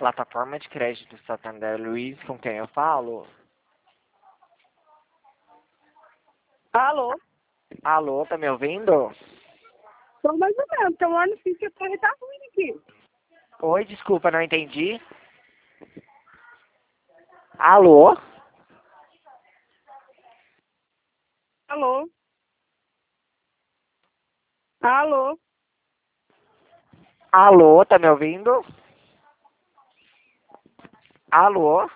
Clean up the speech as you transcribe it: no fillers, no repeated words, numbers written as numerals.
plataforma de crédito Santander Luiz, com quem eu falo? Alô? Alô, tá me ouvindo? Tô mais ou menos, tô olhando assim que a torre tá ruim aqui. Oi, desculpa, não entendi. Alô? Alô? Alô? Alô, tá me ouvindo? Alô?